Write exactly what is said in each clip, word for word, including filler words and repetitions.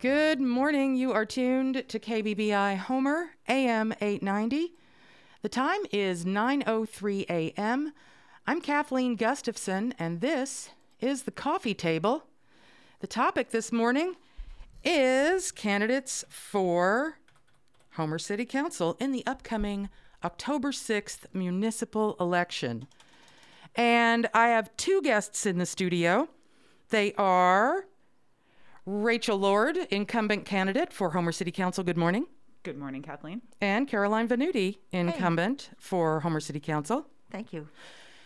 Good morning. You are tuned to K B B I Homer, A M eight ninety. The time is nine oh three a.m. I'm Kathleen Gustafson, and this is the Coffee Table. The topic this morning is candidates for Homer City Council in the upcoming October sixth municipal election. And I have two guests in the studio. They are Rachel Lord, incumbent candidate for Homer City Council. Good morning. Good morning, Kathleen. And Caroline Venuti, incumbent Hey. for Homer City Council. Thank you.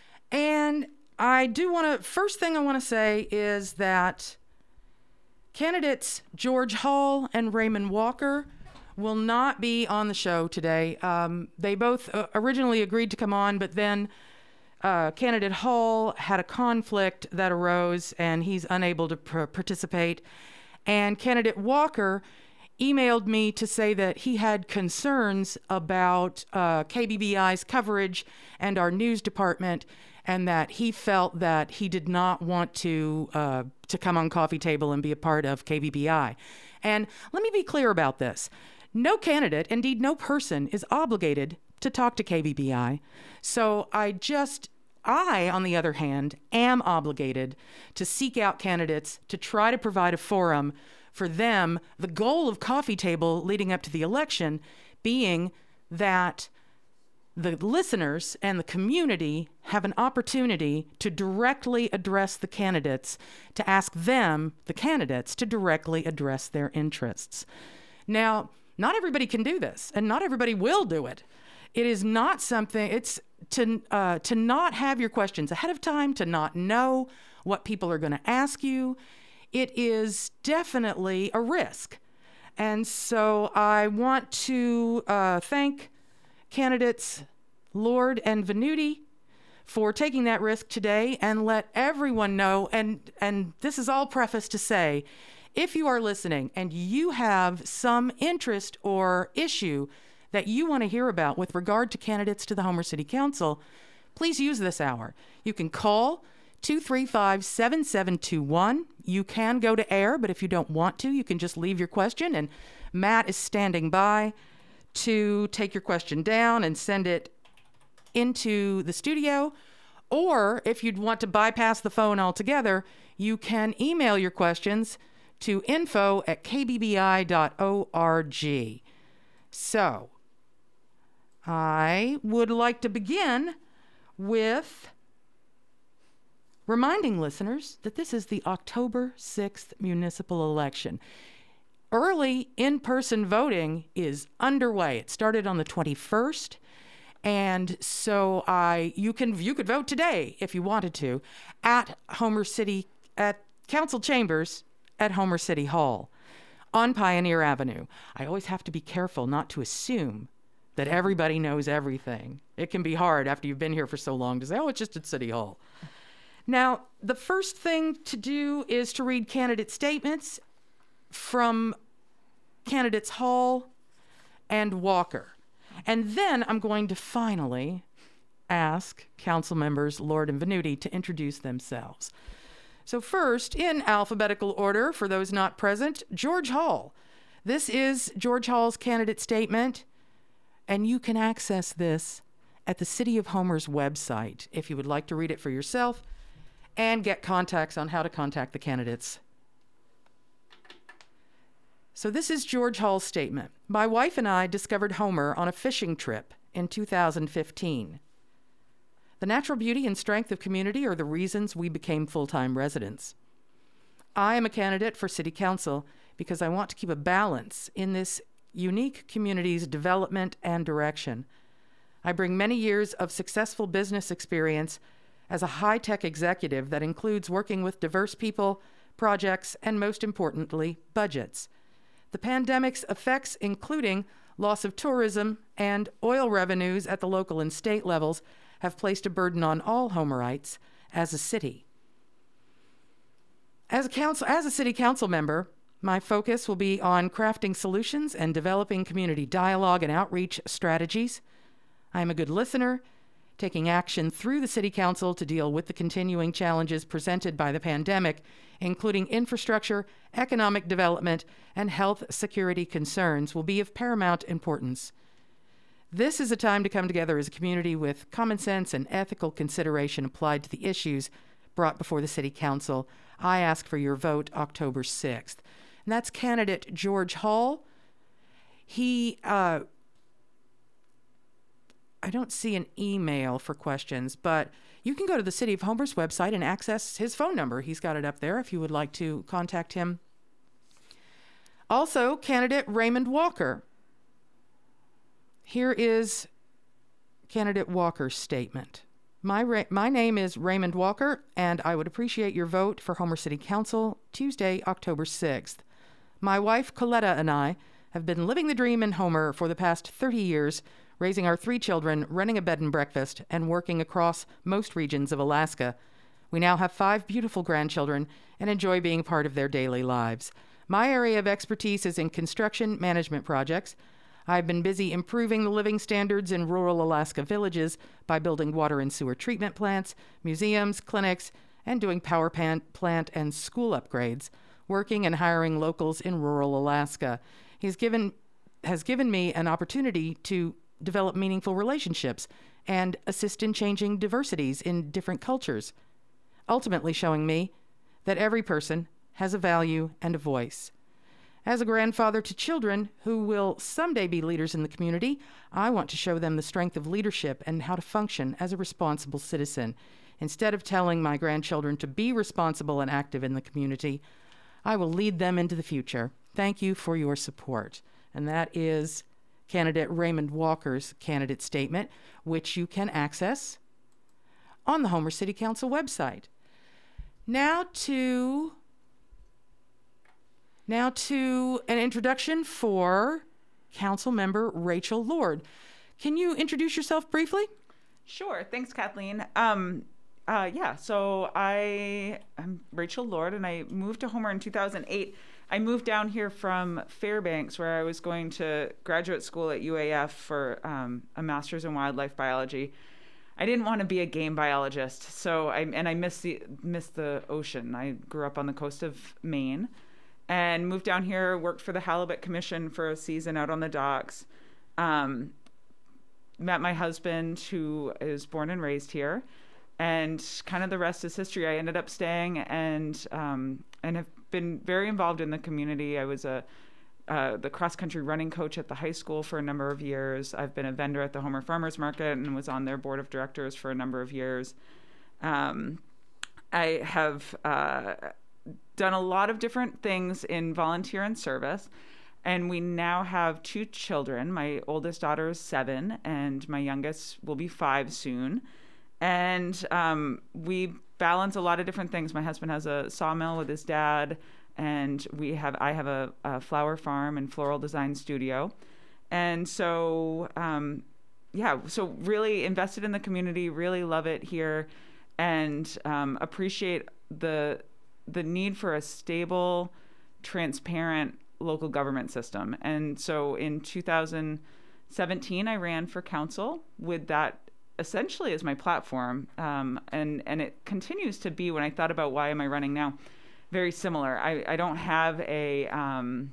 And I do want to, first thing I want to say is that candidates George Hall and Raymond Walker will not be on the show today. Um, they both uh, originally agreed to come on, but then uh, candidate Hall had a conflict that arose and he's unable to pr- participate. And candidate Walker emailed me to say that he had concerns about uh, K B B I's coverage and our news department, and that he felt that he did not want to uh, to come on Coffee Table and be a part of K B B I. And let me be clear about this. No candidate, indeed no person, is obligated to talk to K B B I. So I just, I, on the other hand, am obligated to seek out candidates to try to provide a forum for them, the goal of Coffee Table leading up to the election being that the listeners and the community have an opportunity to directly address the candidates, to ask them, the candidates, to directly address their interests. Now, not everybody can do this, and not everybody will do it. It is not something, it's to uh, to not have your questions ahead of time, to not know what people are going to ask you. It is definitely a risk. And so I want to uh, thank candidates Lord and Venuti for taking that risk today, and let everyone know, and, and this is all preface to say, if you are listening and you have some interest or issue that you want to hear about with regard to candidates to the Homer City Council, please use this hour. You can call two three five, seven seven two one. You can go to air, but if you don't want to, you can just leave your question, and Matt is standing by to take your question down and send it into the studio. Or if you'd want to bypass the phone altogether, you can email your questions to info at k b b i dot org. So, I would like to begin with reminding listeners that this is the October sixth municipal election. Early in-person voting is underway. It started on the twenty-first, and so I you can you could vote today if you wanted to at Homer City, at Council Chambers at Homer City Hall on Pioneer Avenue. I always have to be careful not to assume that everybody knows everything. It can be hard after you've been here for so long to say, oh, it's just at City Hall. Now, the first thing to do is to read candidate statements from candidates Hall and Walker. And then I'm going to finally ask council members Lord and Venuti to introduce themselves. So first, in alphabetical order, for those not present, George Hall. This is George Hall's candidate statement, and you can access this at the City of Homer's website if you would like to read it for yourself and get contacts on how to contact the candidates. So this is George Hall's statement. My wife and I discovered Homer on a fishing trip in two thousand fifteen. The natural beauty and strength of community are the reasons we became full-time residents. I am a candidate for City Council because I want to keep a balance in this unique community's development and direction. I bring many years of successful business experience as a high-tech executive that includes working with diverse people, projects, and most importantly, budgets. The pandemic's effects, including loss of tourism and oil revenues at the local and state levels, have placed a burden on all Homerites as a city. As a council, as a city council member, my focus will be on crafting solutions and developing community dialogue and outreach strategies. I am a good listener, taking action through the City Council to deal with the continuing challenges presented by the pandemic, including infrastructure, economic development, and health security concerns, will be of paramount importance. This is a time to come together as a community with common sense and ethical consideration applied to the issues brought before the City Council. I ask for your vote October sixth. And that's candidate George Hall. He, uh, I don't see an email for questions, but you can go to the City of Homer's website and access his phone number. He's got it up there if you would like to contact him. Also, candidate Raymond Walker. Here is candidate Walker's statement. My, ra- my name is Raymond Walker, and I would appreciate your vote for Homer City Council Tuesday, October sixth. My wife, Coletta, and I have been living the dream in Homer for the past thirty years, raising our three children, running a bed and breakfast, and working across most regions of Alaska. We now have five beautiful grandchildren and enjoy being part of their daily lives. My area of expertise is in construction management projects. I've been busy improving the living standards in rural Alaska villages by building water and sewer treatment plants, museums, clinics, and doing power plant and school upgrades, working and hiring locals in rural Alaska. He's given, has given me an opportunity to develop meaningful relationships and assist in changing diversities in different cultures, ultimately showing me that every person has a value and a voice. As a grandfather to children who will someday be leaders in the community, I want to show them the strength of leadership and how to function as a responsible citizen. Instead of telling my grandchildren to be responsible and active in the community, I will lead them into the future. Thank you for your support. And that is candidate Raymond Walker's candidate statement, which you can access on the Homer City Council website. Now to... Now to an introduction for Council Member Rachel Lord. Can you introduce yourself briefly? Sure. Thanks, Kathleen. Um, uh, yeah, so I am Rachel Lord, and I moved to Homer in two thousand eight. I moved down here from Fairbanks, where I was going to graduate school at U A F for um, a master's in wildlife biology. I didn't want to be a game biologist, so I and I missed the missed the ocean. I grew up on the coast of Maine. And moved down here, worked for the Halibut Commission for a season out on the docks. Um, met my husband, who is born and raised here. And kind of the rest is history. I ended up staying and um, and have been very involved in the community. I was a uh, the cross-country running coach at the high school for a number of years. I've been a vendor at the Homer Farmers Market and was on their board of directors for a number of years. Um, I have... Uh, done a lot of different things in volunteer and service, and we now have two children. My oldest daughter is seven, and my youngest will be five soon. And um, we balance a lot of different things. My husband has a sawmill with his dad, and we have I have a, a flower farm and floral design studio. And so, um, yeah, so really invested in the community, really love it here, and um, appreciate the the need for a stable, transparent local government system. And so in two thousand seventeen, I ran for council with that essentially as my platform. Um, and, and it continues to be, when I thought about why am I running now, very similar. I, I don't have a, um,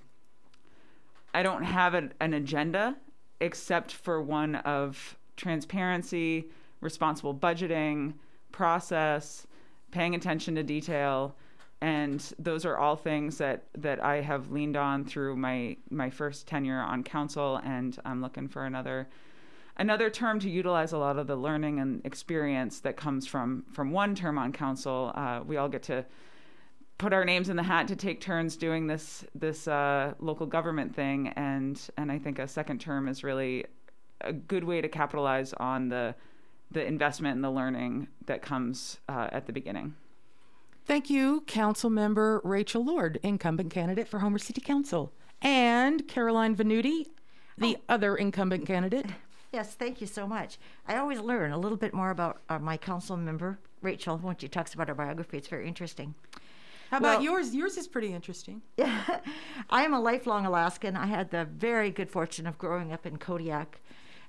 I don't have an, an agenda except for one of transparency, responsible budgeting, process, paying attention to detail. And those are all things that, that I have leaned on through my, my first tenure on council, and I'm looking for another another term to utilize a lot of the learning and experience that comes from, from one term on council. Uh, we all get to put our names in the hat to take turns doing this this uh, local government thing, and and I think a second term is really a good way to capitalize on the the investment and the learning that comes uh, at the beginning. Thank you, Council Member Rachel Lord, incumbent candidate for Homer City Council, and Caroline Venuti, the oh. other incumbent candidate. Yes, thank you so much. I always learn a little bit more about uh, my council member, Rachel, when she talks about her biography. It's very interesting. How about well, yours? Yours is pretty interesting. I am a lifelong Alaskan. I had the very good fortune of growing up in Kodiak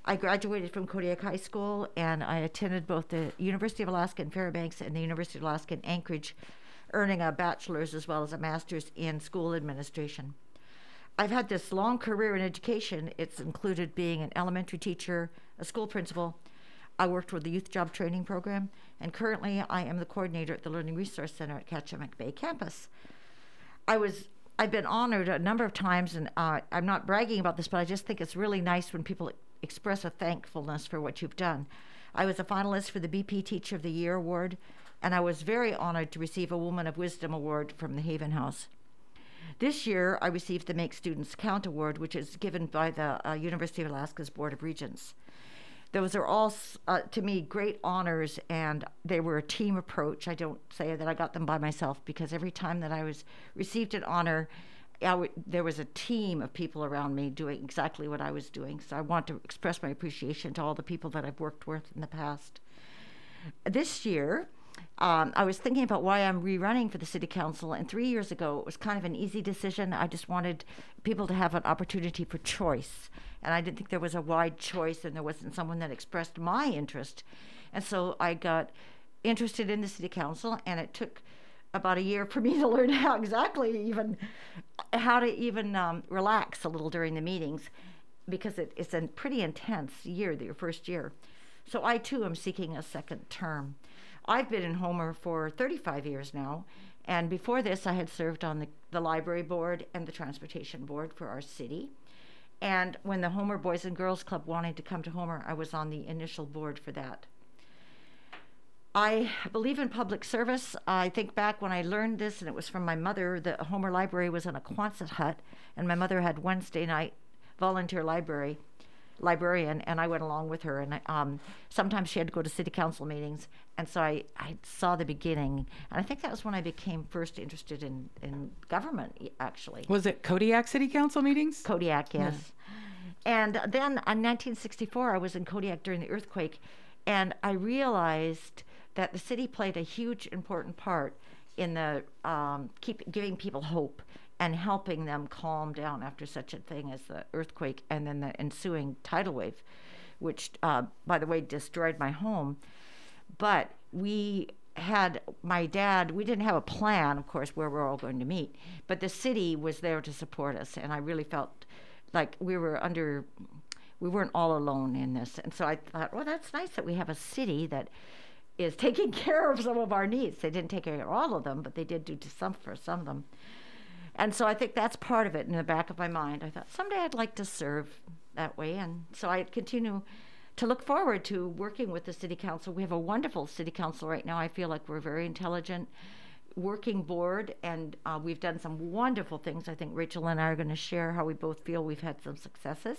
I graduated from Kodiak High School, and I attended both the University of Alaska in Fairbanks and the University of Alaska in Anchorage, earning a bachelor's as well as a master's in school administration. I've had this long career in education. It's included being an elementary teacher, a school principal. I worked with the Youth Job Training Program, and currently I am the coordinator at the Learning Resource Center at Kachemak Bay campus. I was I've been honored a number of times, and uh, I'm not bragging about this, but I just think it's really nice when people express a thankfulness for what you've done. I was a finalist for the B P Teacher of the Year Award, and I was very honored to receive a Woman of Wisdom Award from the Haven House. This year, I received the Make Students Count Award, which is given by the uh, University of Alaska's Board of Regents. Those are all, uh, to me, great honors, and they were a team approach. I don't say that I got them by myself, because every time that I was received an honor, I w- there was a team of people around me doing exactly what I was doing. So I want to express my appreciation to all the people that I've worked with in the past. This year, um, I was thinking about why I'm rerunning for the City Council, and three years ago, it was kind of an easy decision. I just wanted people to have an opportunity for choice. And I didn't think there was a wide choice, and there wasn't someone that expressed my interest. And so I got interested in the City Council, and it took about a year for me to learn how exactly even, how to even um, relax a little during the meetings, because it, it's a pretty intense year, your first year. So I, too, am seeking a second term. I've been in Homer for thirty-five years now, and before this, I had served on the, the library board and the transportation board for our city. And when the Homer Boys and Girls Club wanted to come to Homer, I was on the initial board for that. I believe in public service. I think back when I learned this, and it was from my mother. The Homer Library was in a Quonset hut, and my mother had Wednesday night volunteer library librarian, and I went along with her. And I, um, sometimes she had to go to city council meetings, and so I, I saw the beginning. And I think that was when I became first interested in, in government, actually. Was it Kodiak City Council meetings? Kodiak, yes. yes. And then in nineteen sixty-four, I was in Kodiak during the earthquake, and I realized that the city played a huge, important part in the um, keep giving people hope and helping them calm down after such a thing as the earthquake and then the ensuing tidal wave, which, uh, by the way, destroyed my home. But we had, my dad, we didn't have a plan, of course, where we're all going to meet, but the city was there to support us, and I really felt like we were under, we weren't all alone in this. And so I thought, well, that's nice that we have a city that is taking care of some of our needs. They didn't take care of all of them, but they did do to some for some of them. And so I think that's part of it in the back of my mind. I thought someday I'd like to serve that way. And so I continue to look forward to working with the City Council. We have a wonderful City Council right now. I feel like we're a very intelligent working board, and uh, we've done some wonderful things. I think Rachel and I are going to share how we both feel we've had some successes.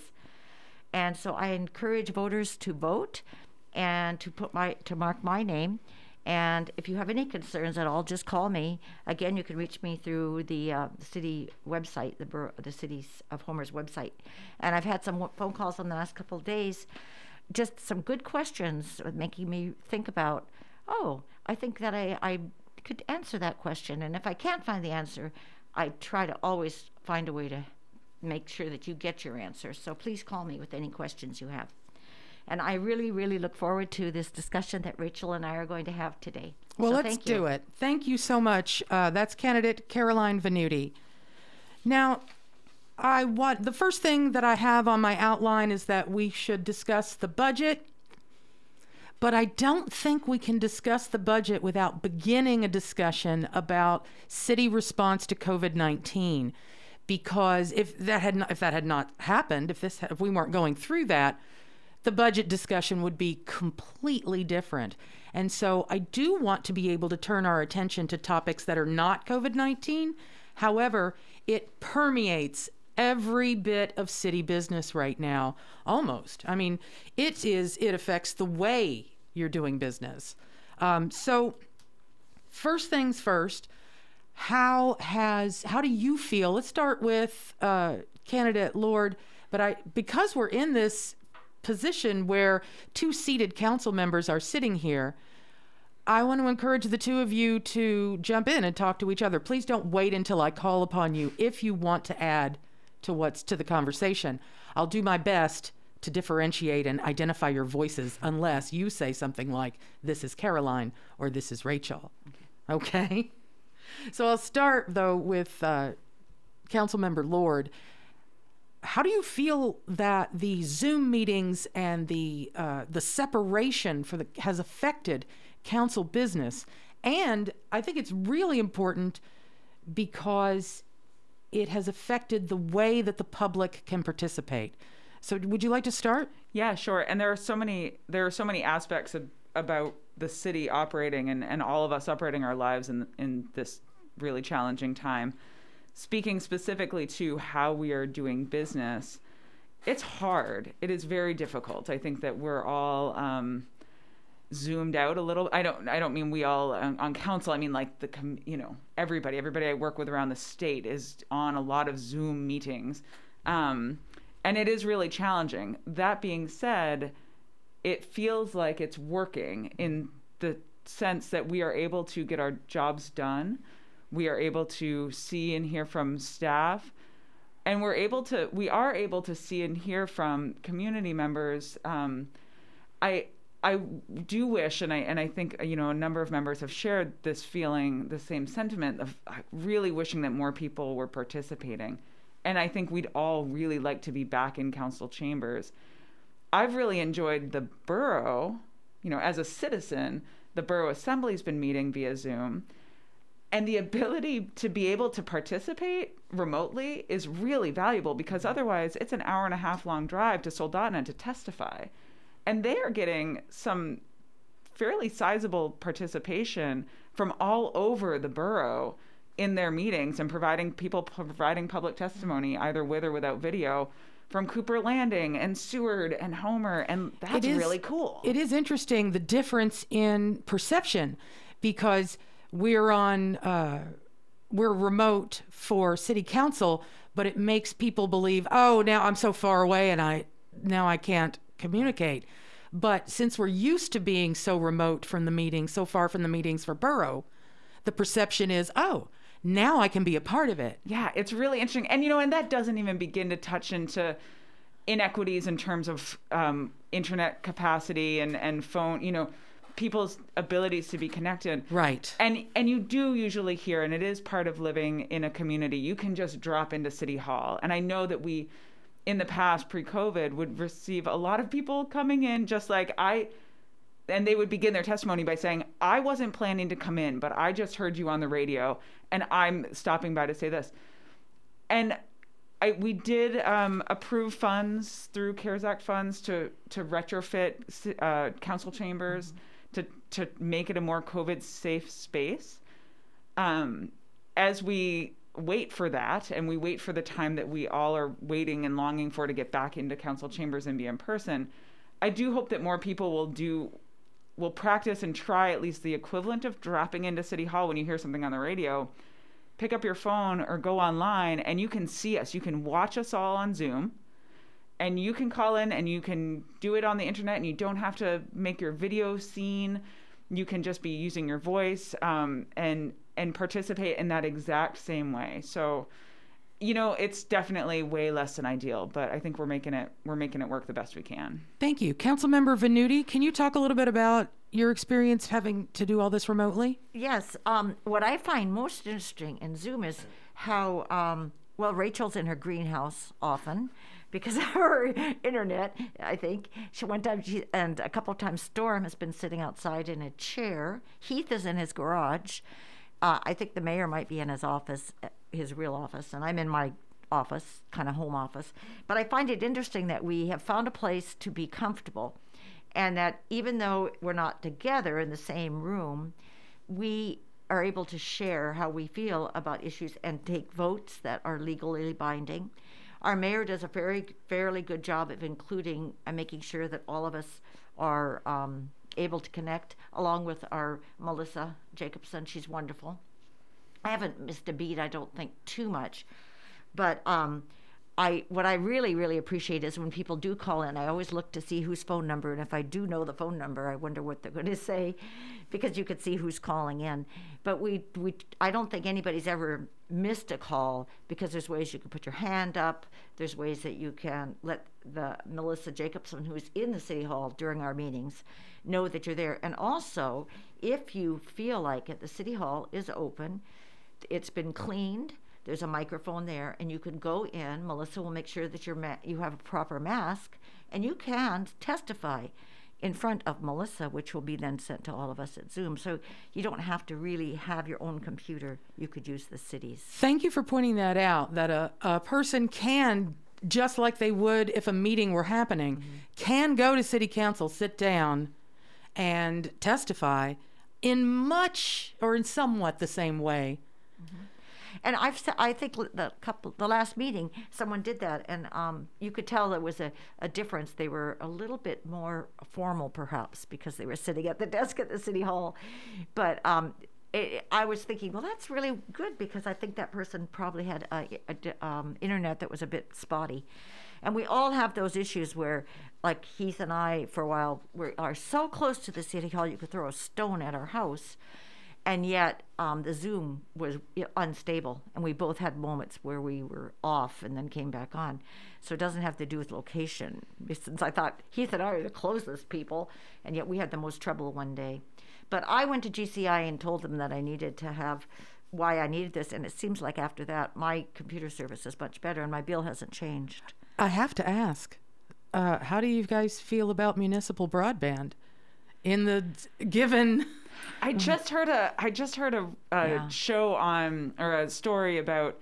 And so I encourage voters to vote and to put my to mark my name. And if you have any concerns at all, just call me. Again, you can reach me through the, uh, the city website, the bor- the Cities of Homer's website. And I've had some w- phone calls in the last couple of days, just some good questions making me think about, oh, I think that I, I could answer that question. And if I can't find the answer, I try to always find a way to make sure that you get your answer. So please call me with any questions you have. And I really, really look forward to this discussion that Rachel and I are going to have today. Well, so let's thank do you. it. Thank you so much. Uh, that's candidate Caroline Venuti. Now, I want the first thing that I have on my outline is that we should discuss the budget, but I don't think we can discuss the budget without beginning a discussion about city response to COVID nineteen. Because if that had not, if that had not happened, if this if we weren't going through that, the budget discussion would be completely different. And so I do want to be able to turn our attention to topics that are not COVID nineteen. However, it permeates every bit of city business right now, almost. I mean, it is, it affects the way you're doing business. Um, so first things first, how has, how do you feel? Let's start with uh, candidate Lord, but I, because we're in this position where two seated council members are sitting here, I want to encourage the two of you to jump in and talk to each other. Please don't wait until I call upon you if you want to add to what's to the conversation. I'll do my best to differentiate and identify your voices unless you say something like, this is Caroline or this is Rachel. Okay? So I'll start, though, with uh, Councilmember Lord. How do you feel that the Zoom meetings and the uh, the separation for the has affected council business? And I think it's really important because it has affected the way that the public can participate. So would you like to start? Yeah, sure. And there are so many there are so many aspects of, about the city operating and, and all of us operating our lives in in this really challenging time. Speaking specifically to how we are doing business, it's hard. It is very difficult. I think that we're all um, zoomed out a little. I don't. I don't mean we all on, on council. I mean like the com- you know everybody. Everybody I work with around the state is on a lot of Zoom meetings, um, and it is really challenging. That being said, it feels like it's working in the sense that we are able to get our jobs done. We are able to see and hear from staff, and we're able to, we are able to see and hear from community members. Um, I, I do wish, and I, and I think, you know, a number of members have shared this feeling, the same sentiment of really wishing that more people were participating. And I think we'd all really like to be back in council chambers. I've really enjoyed the borough, you know, as a citizen, the borough assembly's been meeting via Zoom. And the ability to be able to participate remotely is really valuable because otherwise it's an hour and a half long drive to Soldotna to testify. And they are getting some fairly sizable participation from all over the borough in their meetings and providing people providing public testimony, either with or without video, from Cooper Landing and Seward and Homer. And that's is, really cool. It is interesting, the difference in perception, because we're on, uh, we're remote for city council, but it makes people believe, oh, now I'm so far away and I, now I can't communicate. But since we're used to being so remote from the meetings, so far from the meetings for borough, the perception is, oh, now I can be a part of it. Yeah, it's really interesting. And, you know, and that doesn't even begin to touch into inequities in terms of um, internet capacity and, and phone, you know, people's abilities to be connected. Right. And and you do usually hear, and it is part of living in a community, you can just drop into City Hall. And I know that we, in the past, pre-COVID, would receive a lot of people coming in just like I, and they would begin their testimony by saying, I wasn't planning to come in, but I just heard you on the radio, and I'm stopping by to say this. And I, we did um, approve funds through CARES Act funds to, to retrofit uh, council chambers, mm-hmm. to to make it a more COVID safe space. Um, as we wait for that, and we wait for the time that we all are waiting and longing for to get back into council chambers and be in person, I do hope that more people will do, will practice and try at least the equivalent of dropping into City Hall when you hear something on the radio. Pick up your phone or go online and you can see us. You can watch us all on Zoom. And you can call in and you can do it on the internet, and you don't have to make your video seen. You can just be using your voice um, and and participate in that exact same way. So, you know, it's definitely way less than ideal, but I think we're making it we're making it work the best we can. Thank you. Councilmember Venuti, can you talk a little bit about your experience having to do all this remotely? Yes. Um, what I find most interesting in Zoom is how, um, well, Rachel's in her greenhouse often, because of her internet, I think. She one time, she, and a couple of times, Storm has been sitting outside in a chair. Heath is in his garage. Uh, I think the mayor might be in his office, his real office, and I'm in my office, kind of home office. But I find it interesting that we have found a place to be comfortable, and that even though we're not together in the same room, we are able to share how we feel about issues and take votes that are legally binding. Our mayor does a very, fairly good job of including and making sure that all of us are um, able to connect, along with our Melissa Jacobson. She's wonderful. I haven't missed a beat, I don't think, too much. But um, I what I really, really appreciate is when people do call in, I always look to see whose phone number, and if I do know the phone number, I wonder what they're going to say, because you could see who's calling in. But we, we I don't think anybody's ever missed a call, because there's ways you can put your hand up, there's ways that you can let the Melissa Jacobson, who's in the City Hall during our meetings, know that you're there. And also, if you feel like it, the City Hall is open, it's been cleaned, there's a microphone there, and you can go in. Melissa will make sure that you're ma- you have a proper mask, and you can testify in front of Melissa, which will be then sent to all of us at Zoom. So you don't have to really have your own computer. You could use the city's. Thank you for pointing that out, that a, a person can, just like they would if a meeting were happening, mm-hmm. can go to City Council, sit down, and testify in much or in somewhat the same way. Mm-hmm. And I've, I think the couple, the last meeting, someone did that, and um, you could tell there was a, a difference. They were a little bit more formal, perhaps, because they were sitting at the desk at the City Hall. But um, it, I was thinking, well, that's really good, because I think that person probably had a, a um, internet that was a bit spotty. And we all have those issues where, like Heath and I, for a while, we are so close to the City Hall, you could throw a stone at our house. And yet um, the Zoom was unstable, and we both had moments where we were off and then came back on. So it doesn't have to do with location. Since I thought Heath and I are the closest people, and yet we had the most trouble one day. But I went to G C I and told them that I needed to have, why I needed this, and it seems like after that my computer service is much better and my bill hasn't changed. I have to ask, uh, how do you guys feel about municipal broadband in the given... I just heard a I just heard a, a Yeah. show on or a story about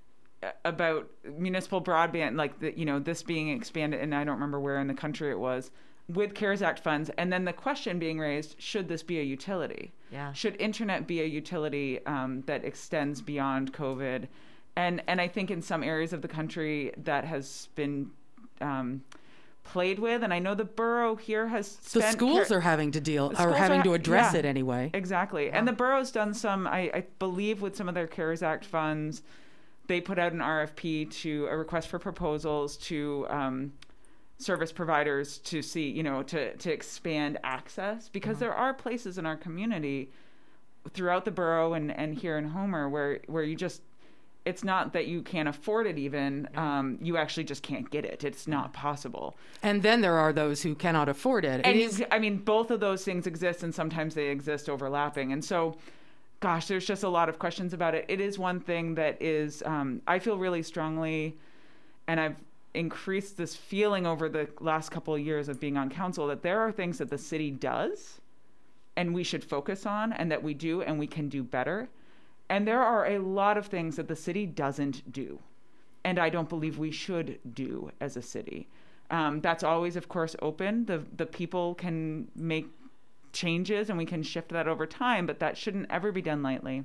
about municipal broadband, like the, you know, this being expanded, and I don't remember where in the country it was, with CARES Act funds, and then the question being raised: should this be a utility? Yeah. Should internet be a utility um, that extends beyond COVID? And and I think in some areas of the country that has been um, played with, and I know the borough here has The spent schools care- are having to deal, The are schools having are- to address yeah. it anyway. Exactly. And the borough's done some, I, I believe with some of their CARES Act funds, they put out an R F P to a request for proposals to um, service providers to see, you know, to, to expand access, because Mhm. there are places in our community throughout the borough and, and here in Homer where, where you just, it's not that you can't afford it even, um, you actually just can't get it. It's not possible. And then there are those who cannot afford it. And It you, is, I mean, both of those things exist, and sometimes they exist overlapping. And so, gosh, there's just a lot of questions about it. It is one thing that is, um, I feel really strongly, and I've increased this feeling over the last couple of years of being on council, that there are things that the city does and we should focus on, and that we do and we can do better. And there are a lot of things that the city doesn't do, and I don't believe we should do as a city. Um, that's always, of course, open. The the people can make changes, and we can shift that over time, but that shouldn't ever be done lightly.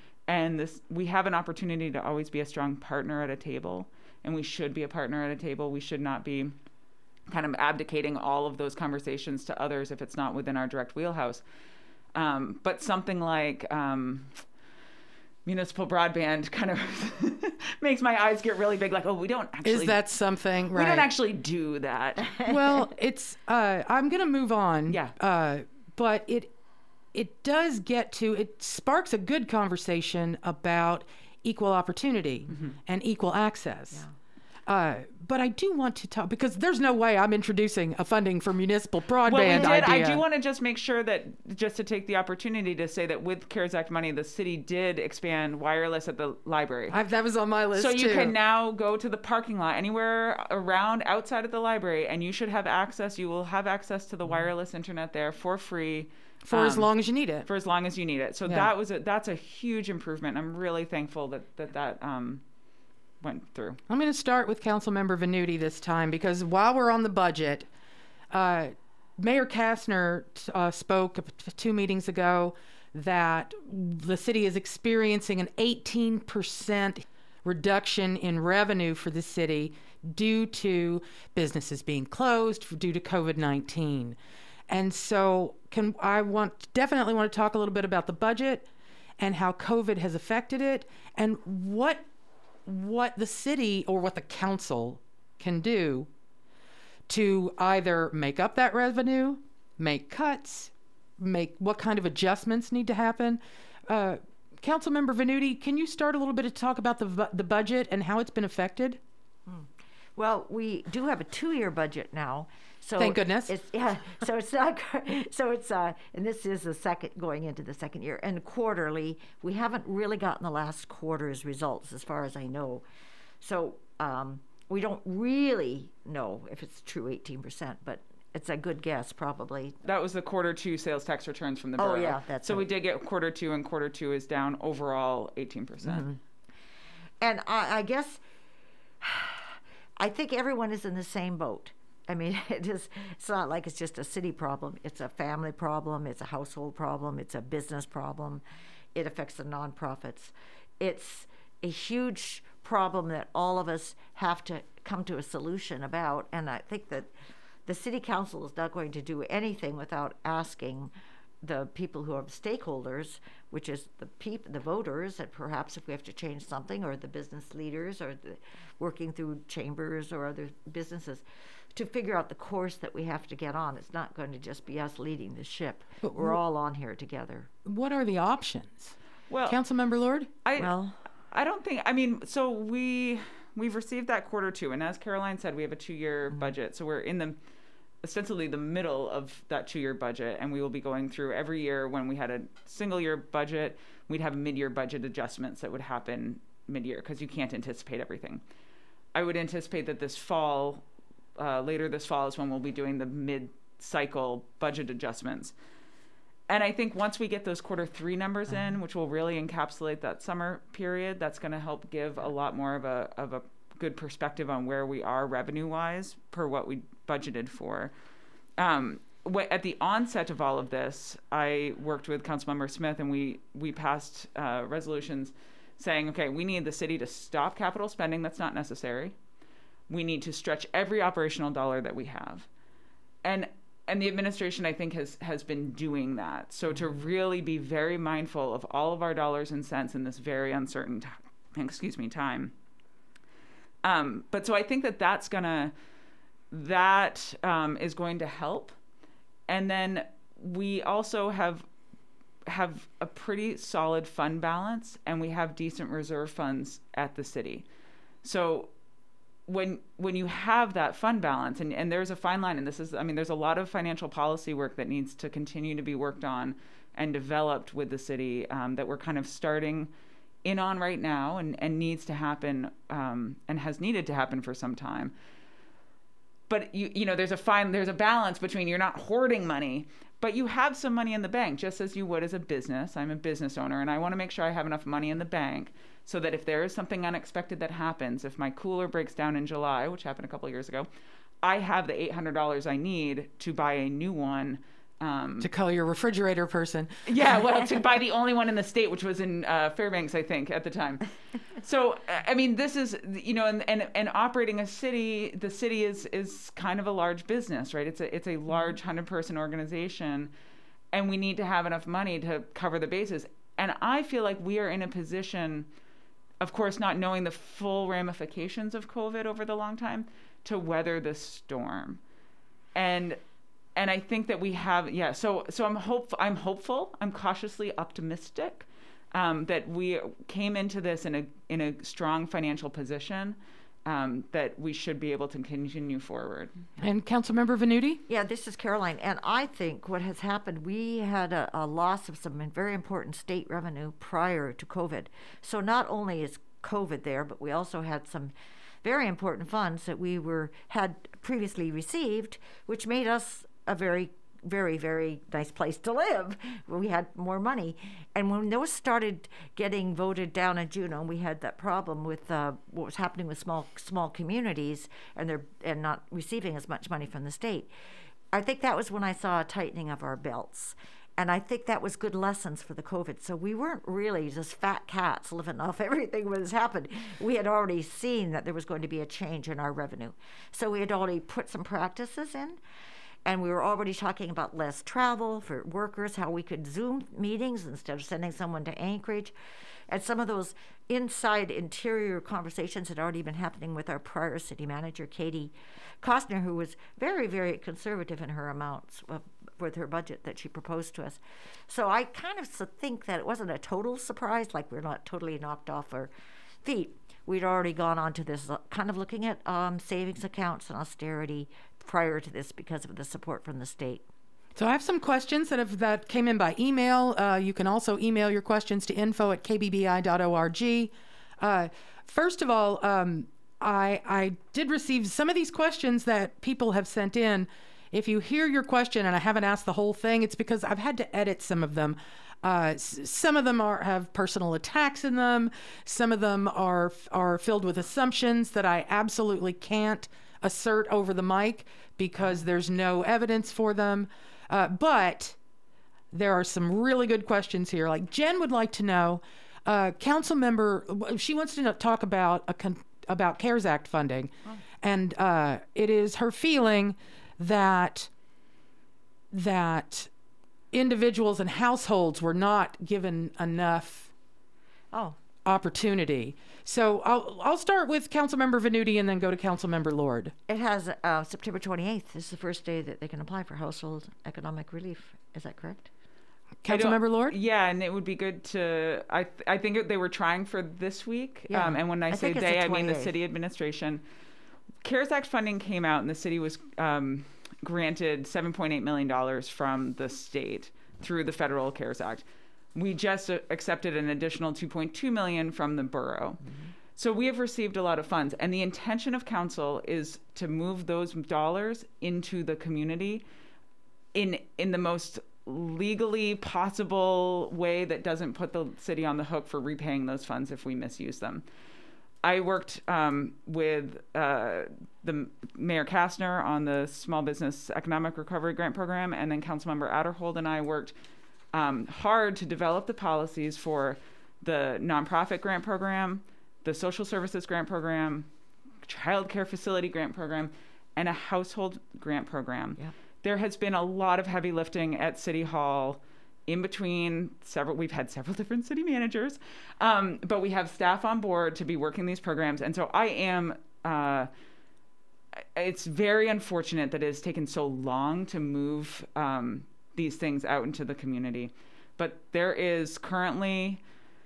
And this, we have an opportunity to always be a strong partner at a table, and we should be a partner at a table. We should not be kind of abdicating all of those conversations to others if it's not within our direct wheelhouse. Um, but something like... Um, municipal broadband kind of makes my eyes get really big, like, oh, we don't actually... is that something? We Right. don't actually do that. Well, it's, uh, I'm going to move on. Yeah. Uh, but it, it does get to, it sparks a good conversation about equal opportunity Mm-hmm. and equal access. Uh, but I do want to talk, because there's no way I'm introducing a funding for municipal broadband Well, we did. idea. I do want to just make sure that, just to take the opportunity to say that with CARES Act money, the city did expand wireless at the library. I've, that was on my list So you too. can now go to the parking lot anywhere around outside of the library, and you should have access. You will have access to the wireless internet there for free. for as um, long as you need it. For as long as you need it. So Yeah. that was a, that's a huge improvement. I'm really thankful that that, that um, went through. I'm going to start with Councilmember Venuti this time, because while we're on the budget, uh, Mayor Kastner t- uh, spoke t- two meetings ago that the city is experiencing an eighteen percent reduction in revenue for the city due to businesses being closed due to COVID nineteen. And so can I want definitely want to talk a little bit about the budget and how COVID has affected it, and what what the city or what the council can do to either make up that revenue, make cuts, make what kind of adjustments need to happen. Uh, Councilmember Venuti, can you start a little bit to talk about the bu- the budget and how it's been affected? Well, we do have a two-year budget now. So Thank goodness. It's, yeah. So it's not. So it's uh, and this is the second going into the second year. And quarterly, we haven't really gotten the last quarter's results, as far as I know. So um, we don't really know if it's true eighteen percent, but it's a good guess, probably. That was the quarter two sales tax returns from the Oh, borough. yeah, that's so right. we did get quarter two, and quarter two is down overall eighteen percent. Mm-hmm. And I, I guess I think everyone is in the same boat. I mean, it is. It's not like it's just a city problem. It's a family problem. It's a household problem. It's a business problem. It affects the nonprofits. It's a huge problem that all of us have to come to a solution about. And I think that the city council is not going to do anything without asking the people who are stakeholders, which is the peop- the voters, and perhaps if we have to change something, or the business leaders, or the, working through chambers or other businesses, to figure out the course that we have to get on. It's not going to just be us leading the ship. But We're wh- all on here together. What are the options? Well, Councilmember Lord? I Well, I don't think. I mean, so we we've received that quarter two, and as Caroline said, we have a two-year Mm-hmm. budget. So we're in the ostensibly the middle of that two-year budget, and we will be going through every year. When we had a single-year budget, we'd have mid-year budget adjustments that would happen mid-year, because you can't anticipate everything. I would anticipate that this fall, uh, later this fall, is when we'll be doing the mid-cycle budget adjustments. And I think once we get those quarter three numbers in, which will really encapsulate that summer period, that's going to help give a lot more of a of a good perspective on where we are revenue-wise per what we budgeted for. Um, wh- at the onset of all of this, I worked with Councilmember Smith, and we we passed uh, resolutions saying, okay, we need the city to stop capital spending that's not necessary. We need to stretch every operational dollar that we have. And And the administration, I think, has has been doing that. So to really be very mindful of all of our dollars and cents in this very uncertain time, excuse me, time. Um, but so I think that that's gonna, that um, is going to help. And then we also have have a pretty solid fund balance, and we have decent reserve funds at the city. So when when you have that fund balance, and, and there's a fine line, and this is, I mean, there's a lot of financial policy work that needs to continue to be worked on and developed with the city, um, that we're kind of starting in on right now, and, and needs to happen, um, and has needed to happen for some time. But you you know, there's a fine, there's a balance between, you're not hoarding money, but you have some money in the bank, just as you would as a business. I'm a business owner, and I want to make sure I have enough money in the bank so that if there is something unexpected that happens, if my cooler breaks down in July, which happened a couple of years ago, I have the eight hundred dollars I need to buy a new one. Um, To call your refrigerator person. yeah, well, to buy the only one in the state, which was in uh, Fairbanks, I think, at the time. So, I mean, this is, you know, and, and and operating a city, the city is is kind of a large business, right? It's a it's a large hundred-person organization, and we need to have enough money to cover the bases. And I feel like we are in a position, of course, not knowing the full ramifications of COVID over the long time, to weather this storm. And And I think that we have, yeah. So, so I'm hopeful. I'm hopeful. I'm cautiously optimistic um, that we came into this in a in a strong financial position, um, that we should be able to continue forward. And Councilmember Venuti? yeah, this is Caroline. And I think what has happened, we had a, a loss of some very important state revenue prior to COVID. So not only is COVID there, but we also had some very important funds that we were had previously received, which made us a very, very, very nice place to live. We had more money. And when those started getting voted down in Juneau, we had that problem with uh, what was happening with small small communities, and they're and not receiving as much money from the state. I think that was when I saw a tightening of our belts. And I think that was good lessons for the COVID. So we weren't really just fat cats living off everything that has happened. We had already seen that there was going to be a change in our revenue. So we had already put some practices in. And we were already talking about less travel for workers, how we could Zoom meetings instead of sending someone to Anchorage. And some of those inside interior conversations had already been happening with our prior city manager, Katie Costner, who was very, very conservative in her amounts of, with her budget that she proposed to us. So I kind of think that it wasn't a total surprise, like we're not totally knocked off our feet. We'd already gone on to this uh, kind of looking at um, savings accounts and austerity prior to this because of the support from the state. So I have some questions that have that came in by email. Uh, you can also email your questions to info at k b b i dot org. Uh, first of all, um, I, I did receive some of these questions that people have sent in. If you hear your question and I haven't asked the whole thing, it's because I've had to edit some of them. Uh, s- some of them are have personal attacks in them. Some of them are are filled with assumptions that I absolutely can't assert over the mic because there's no evidence for them. Uh, but there are some really good questions here. Like Jen would like to know, uh, council member, she wants to know, talk about a con- about CARES Act funding, oh. and uh, it is her feeling that that individuals and households were not given enough oh. opportunity. So I'll I'll start with Councilmember Venuti and then go to Councilmember Lord. It has uh, September twenty-eighth is the first day that they can apply for household economic relief. Is that correct? Councilmember Lord? Yeah, and it would be good to. I th- I think they were trying for this week. Yeah. Um, and when I, I say think it's they, the I mean the twenty-eighth. city administration. CARES Act funding came out, and the city was um, granted seven point eight million dollars from the state through the federal CARES Act. We just uh, accepted an additional two point two million dollars from the borough. Mm-hmm. So we have received a lot of funds, and the intention of council is to move those dollars into the community in in the most legally possible way that doesn't put the city on the hook for repaying those funds if we misuse them. I worked um, with uh, the Mayor Kastner on the Small Business Economic Recovery Grant Program, and then Councilmember Adderhold and I worked um, hard to develop the policies for the nonprofit grant program, the social services grant program, child care facility grant program, and a household grant program. Yeah. There has been a lot of heavy lifting at City Hall in between several, we've had several different city managers, um, but we have staff on board to be working these programs. And so I am, uh, it's very unfortunate that it has taken so long to move um, these things out into the community. But there is currently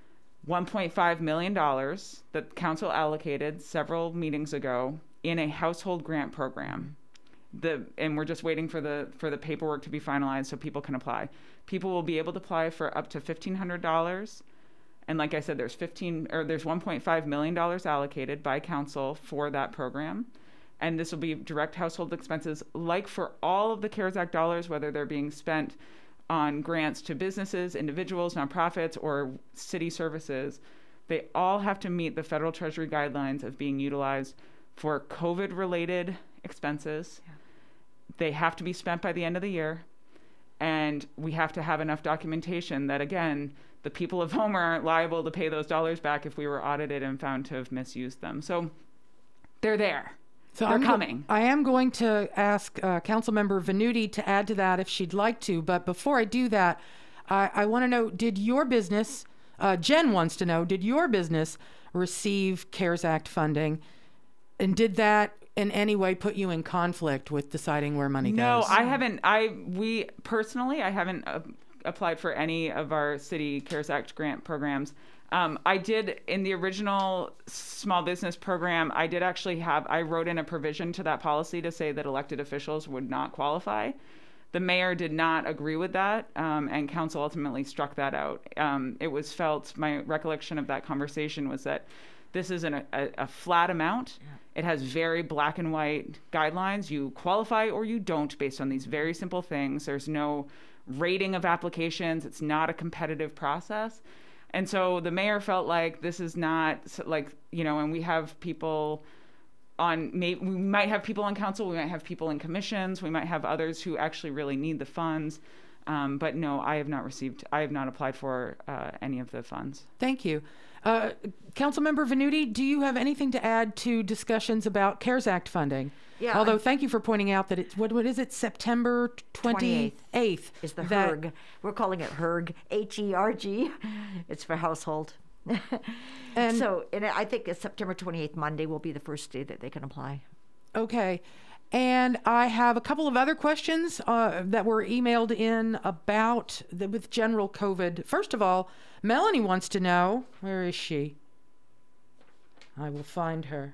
one point five million dollars that council allocated several meetings ago in a household grant program. The and we're just waiting for the for the paperwork to be finalized so people can apply. People will be able to apply for up to fifteen hundred dollars, and like I said, there's fifteen or there's one point five million dollars allocated by council for that program, and this will be direct household expenses, like for all of the CARES Act dollars, whether they're being spent on grants to businesses, individuals, nonprofits, or city services. They all have to meet the federal Treasury guidelines of being utilized for COVID-related expenses. Yeah. They have to be spent by the end of the year, and we have to have enough documentation that, again, the people of Homer aren't liable to pay those dollars back if we were audited and found to have misused them. So they're there. So they're I'm coming. Go- I am going to ask uh, Councilmember Venuti to add to that if she'd like to. But before I do that, I, I want to know, did your business, uh, Jen wants to know, did your business receive CARES Act funding? And did that in any way put you in conflict with deciding where money no, goes? No, I haven't. I we personally, I haven't uh, applied for any of our city CARES Act grant programs. Um, I did in the original small business program. I did actually have. I wrote in a provision to that policy to say that elected officials would not qualify. The mayor did not agree with that, um, and council ultimately struck that out. Um, it was felt. My recollection of that conversation was that this is an, a, a flat amount. Yeah. It has very black and white guidelines. You qualify or you don't based on these very simple things. There's no rating of applications. It's not a competitive process. And so the mayor felt like this is not like, you know, and we have people on, may, we might have people on council, we might have people in commissions, we might have others who actually really need the funds. Um, but no, I have not received, I have not applied for uh, any of the funds. Thank you. Uh, Councilmember Venuti, do you have anything to add to discussions about CARES Act funding? Yeah, Although, I- thank you for pointing out that it's, what, what is it, September twenty-eighth? Is the that- HERG. We're calling it HERG, H E R G. It's for household. And- so, and I think it's September twenty-eighth, Monday, will be the first day that they can apply. Okay. And I have a couple of other questions uh, that were emailed in about the, with general COVID. First of all, Melanie wants to know, where is she? I will find her.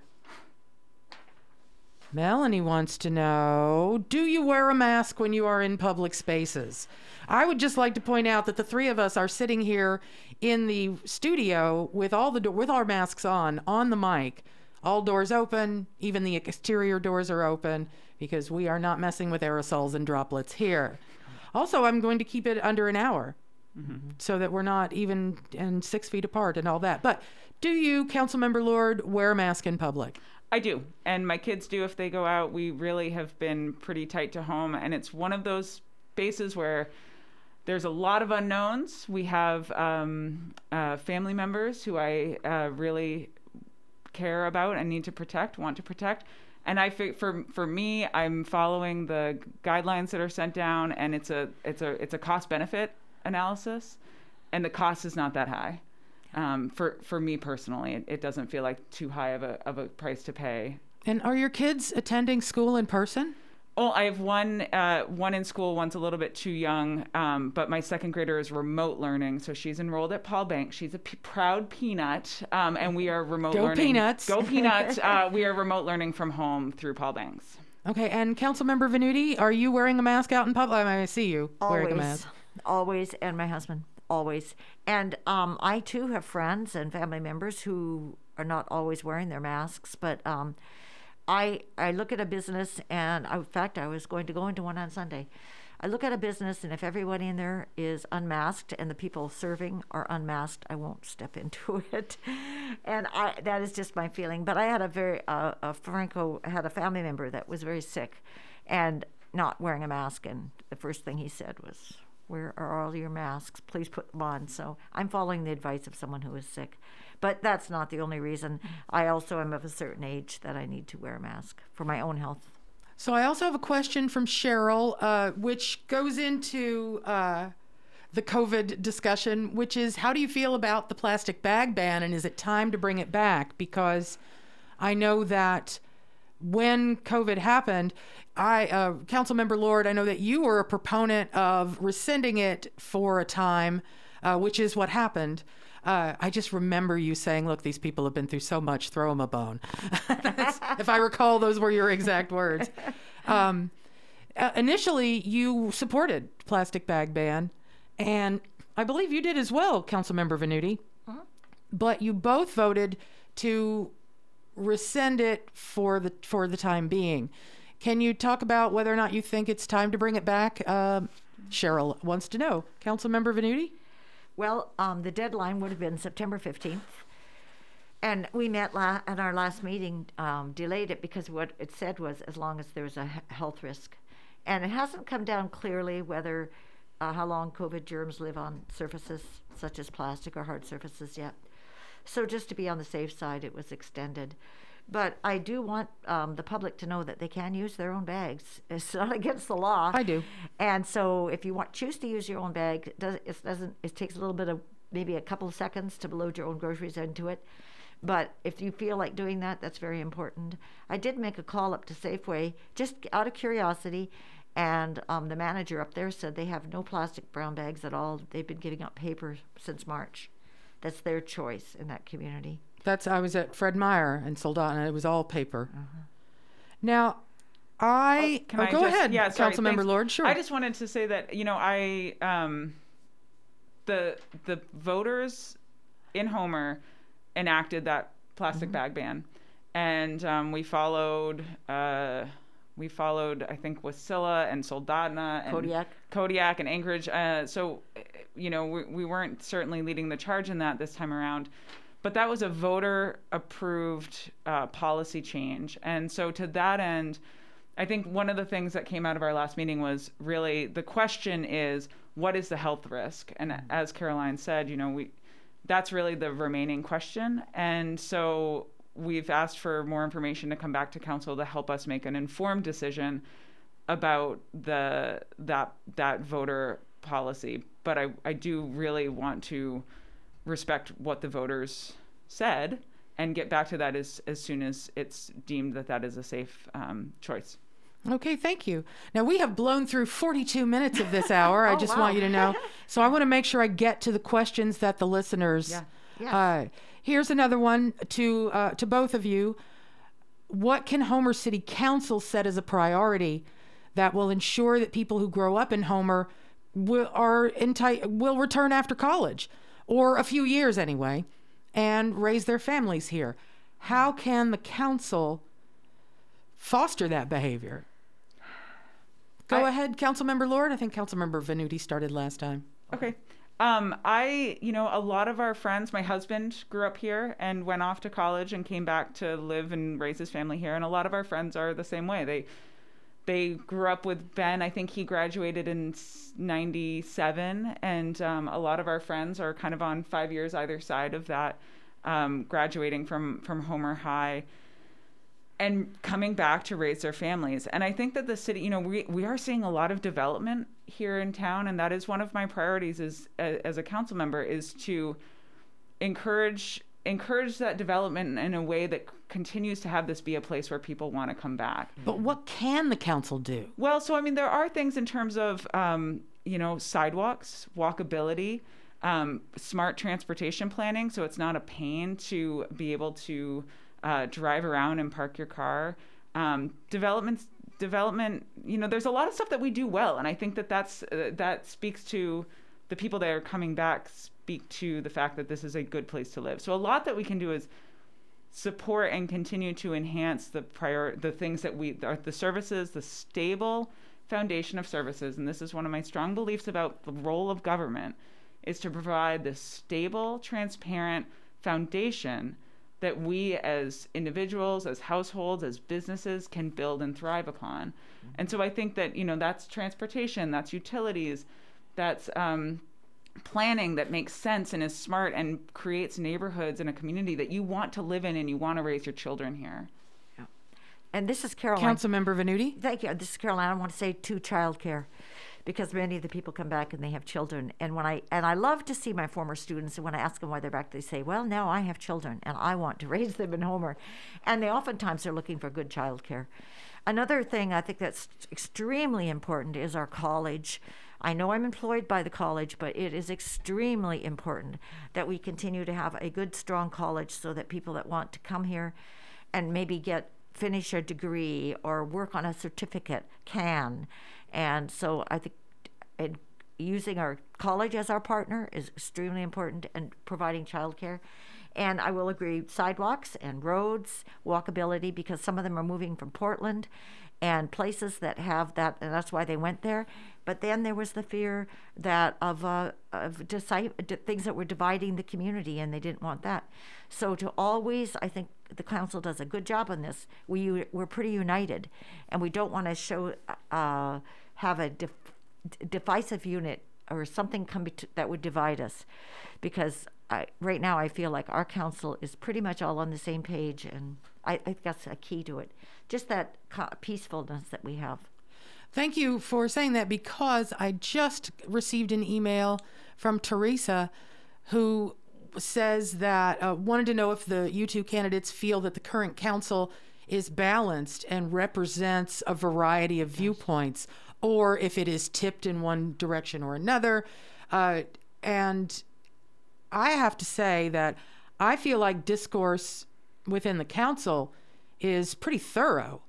Melanie wants to know, do you wear a mask when you are in public spaces? I would just like to point out that the three of us are sitting here in the studio with all the do- with our masks on, on the mic. All doors open, even the exterior doors are open because we are not messing with aerosols and droplets here. Also, I'm going to keep it under an hour mm-hmm. so that we're not even and six feet apart and all that. But do you, Councilmember Lord, wear a mask in public? I do. And my kids do if they go out. We really have been pretty tight to home. And it's one of those spaces where there's a lot of unknowns. We have um, uh, family members who I uh, really care about and need to protect, want to protect. And I think for for me, I'm following the guidelines that are sent down, and it's a it's a it's a cost benefit analysis, and the cost is not that high. Um, for for me personally, it, it doesn't feel like too high of a of a price to pay. And are your kids attending school in person? Oh, I have one uh, one in school. One's a little bit too young, um, but my second grader is remote learning, so she's enrolled at Paul Banks. She's a p- proud peanut, um, and we are remote Go learning. Peanuts. Go Peanuts! uh, we are remote learning from home through Paul Banks. Okay, and Councilmember Venuti, are you wearing a mask out in public? I, mean, I see you Always, wearing a mask. always, and my husband, always. And um, I too have friends and family members who are not always wearing their masks, but um, I I look at a business, and I, in fact, I was going to go into one on Sunday. I look at a business, and if everybody in there is unmasked and the people serving are unmasked, I won't step into it. And I that is just my feeling. But I had a very uh, a Franco had a family member that was very sick, and not wearing a mask. And the first thing he said was, "Where are all your masks? Please put them on." So I'm following the advice of someone who is sick. But that's not the only reason. I also am of a certain age that I need to wear a mask for my own health. So I also have a question from Cheryl, uh, which goes into uh, the COVID discussion, which is, how do you feel about the plastic bag ban, and is it time to bring it back? Because I know that when COVID happened, I, uh, Councilmember Lord, I know that you were a proponent of rescinding it for a time, uh, which is what happened. Uh, I just remember you saying, look, these people have been through so much, throw them a bone. If I recall, those were your exact words. Um, uh, initially, you supported plastic bag ban, and I believe you did as well, Councilmember Venuti. Uh-huh. But you both voted to rescind it for the for the time being. Can you talk about whether or not you think it's time to bring it back? Uh, Cheryl wants to know. Councilmember Venuti? Well, um, the deadline would have been September fifteenth. And we met la- at our last meeting, um, delayed it because what it said was as long as there's a he- health risk. And it hasn't come down clearly whether, uh, how long COVID germs live on surfaces such as plastic or hard surfaces yet. So just to be on the safe side, it was extended. But I do want um, the public to know that they can use their own bags. It's not against the law. I do. And so if you want choose to use your own bag, it, does, it doesn't. It takes a little bit of maybe a couple of seconds to load your own groceries into it. But if you feel like doing that, that's very important. I did make a call up to Safeway just out of curiosity, and um, the manager up there said they have no plastic brown bags at all. They've been giving out paper since March. That's their choice in that community. That's I was at Fred Meyer in Soldotna. It was all paper. Uh-huh. Now, I oh, can oh, I go just, ahead, yeah, sorry, Councilmember thanks. Lord. Sure. I just wanted to say that you know I um, the the voters in Homer enacted that plastic mm-hmm. bag ban, and um, we followed. Uh, we followed, I think, Wasilla and Soldotna and Kodiak, Kodiak and Anchorage. Uh, so, you know, we, we weren't certainly leading the charge in that this time around. But that was a voter-approved uh, policy change. And so to that end, I think one of the things that came out of our last meeting was really the question is, what is the health risk? And as Caroline said, you know, we that's really the remaining question. And so we've asked for more information to come back to council to help us make an informed decision about the that that voter policy. But I, I do really want to respect what the voters said and get back to that as, as soon as it's deemed that that is a safe um, choice. Okay, thank you. Now, we have blown through forty-two minutes of this hour. I Oh, just wow. want you to know. So I want to make sure I get to the questions that the listeners... Yeah. Yes. Uh, here's another one to uh, to both of you. What can Homer City Council set as a priority that will ensure that people who grow up in Homer will, are enti- will return after college, or a few years anyway, and raise their families here? How can the council foster that behavior? Go I- ahead, Councilmember Lord. I think Councilmember Venuti started last time. Okay. Um, I, you know, a lot of our friends, my husband grew up here and went off to college and came back to live and raise his family here. And a lot of our friends are the same way. They, they grew up with Ben. I think he graduated in ninety-seven. And um, a lot of our friends are kind of on five years either side of that, um, graduating from, from Homer High and coming back to raise their families. And I think that the city, you know, we, we are seeing a lot of development here in town. And that is one of my priorities is, as a council member, is to encourage encourage that development in a way that continues to have this be a place where people want to come back. But what can the council do? Well, so, I mean, there are things in terms of, um, you know, sidewalks, walkability, um, smart transportation planning. So it's not a pain to be able to Uh, drive around and park your car. Um, development, development. You know, there's a lot of stuff that we do well, and I think that that's uh, that speaks to the people that are coming back. Speak to the fact that this is a good place to live. So a lot that we can do is support and continue to enhance the prior the things that we are the services, the stable foundation of services. And this is one of my strong beliefs about the role of government, is to provide this stable, transparent foundation that we as individuals, as households, as businesses can build and thrive upon. Mm-hmm. And so I think that, you know, that's transportation, that's utilities, that's um, planning that makes sense and is smart and creates neighborhoods and a community that you want to live in and you want to raise your children here. Yeah. And this is Caroline. Councilmember Venuti. Thank you. This is Caroline. I want to say to childcare, because many of the people come back and they have children. And when I and I love to see my former students, and when I ask them why they're back, they say, well, now I have children and I want to raise them in Homer. And they oftentimes are looking for good childcare. Another thing I think that's extremely important is our college. I know I'm employed by the college, but it is extremely important that we continue to have a good, strong college so that people that want to come here and maybe get finish a degree or work on a certificate can. And so I think and using our college as our partner is extremely important, and providing childcare. And I will agree, sidewalks and roads, walkability, because some of them are moving from Portland and places that have that, and that's why they went there. But then there was the fear that of uh, of deci- things that were dividing the community, and they didn't want that. So to always, I think the council does a good job on this. We we're pretty united, and we don't want to show uh, have a def- divisive unit or something come bet- that would divide us, because I, right now I feel like our council is pretty much all on the same page, and I, I think that's a key to it. Just that co- peacefulness that we have. Thank you for saying that, because I just received an email from Teresa who says that uh, wanted to know if the U two candidates feel that the current council is balanced and represents a variety of viewpoints, or if it is tipped in one direction or another. Uh, and I have to say that I feel like discourse within the council is pretty thorough.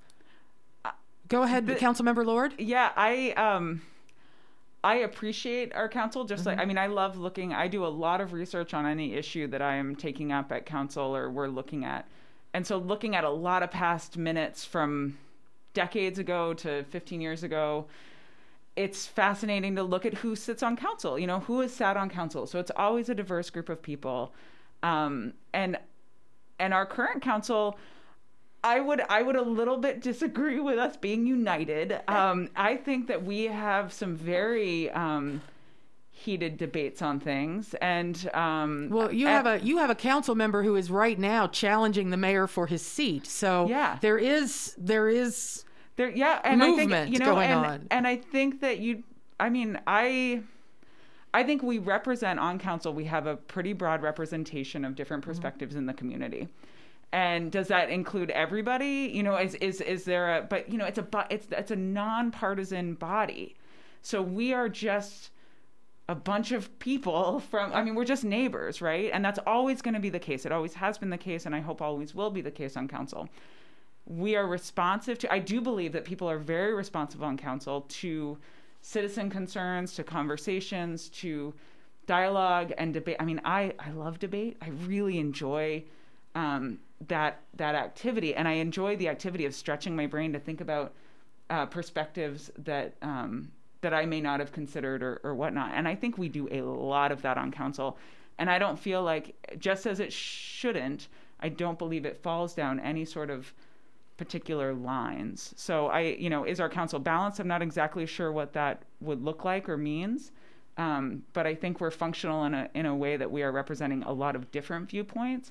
Go ahead, The- Councilmember Lord. Yeah, I um I appreciate our council. Just like, I mean, I love looking, I do a lot of research on any issue that I am taking up at council or we're looking at. And so looking at a lot of past minutes from decades ago to fifteen years ago, it's fascinating to look at who sits on council, you know, who has sat on council. So it's always a diverse group of people. Um, and and our current council, I would I would a little bit disagree with us being united. Um, I think that we have some very um, heated debates on things, and um, well, you at, have a you have a council member who is right now challenging the mayor for his seat. So yeah. there is there is there yeah, and movement I think you know, going and, on. and I think that you, I mean, I. I think we represent on council. We have a pretty broad representation of different perspectives mm-hmm. in the community. And does that include everybody? You know, is is is there a? But you know, it's a it's it's a nonpartisan body, so we are just a bunch of people from. I mean, we're just neighbors, right? And that's always going to be the case. It always has been the case, and I hope always will be the case on council. We are responsive to. I do believe that people are very responsive on council to citizen concerns, to conversations, to dialogue and debate. I mean, I I love debate. I really enjoy. Um, that that activity, and I enjoy the activity of stretching my brain to think about uh, perspectives that um, that I may not have considered or, or whatnot. And I think we do a lot of that on council. And I don't feel like, just as it shouldn't, I don't believe it falls down any sort of particular lines. So I, you know, is our council balanced? I'm not exactly sure what that would look like or means. Um, but I think we're functional in a in a way that we are representing a lot of different viewpoints,